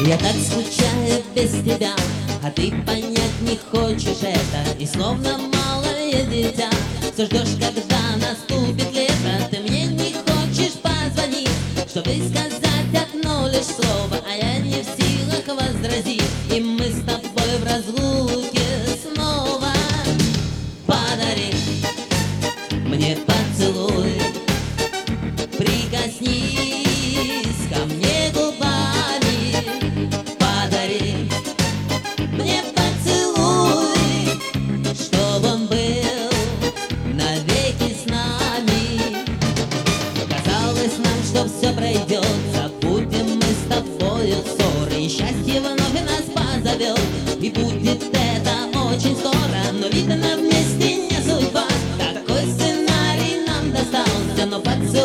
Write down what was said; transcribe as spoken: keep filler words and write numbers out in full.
Я так скучаю без тебя, а ты понять не хочешь это. И словно малое дитя все ждешь, когда наступит лето. Ты мне не хочешь позвонить, чтобы сказать одно лишь слово, а я не в силах возразить, и мы с тобой в разлуке снова. Подари мне поцелуй, прикоснись ко мне губами. Подари мне поцелуй, чтобы он был навеки с нами. Казалось нам, что все пройдет, забудем мы с тобою ссоры, и счастье вновь нас позовет, и будет это очень скоро. Но видно, вместе не судьба, такой сценарий нам достался, но поцелуй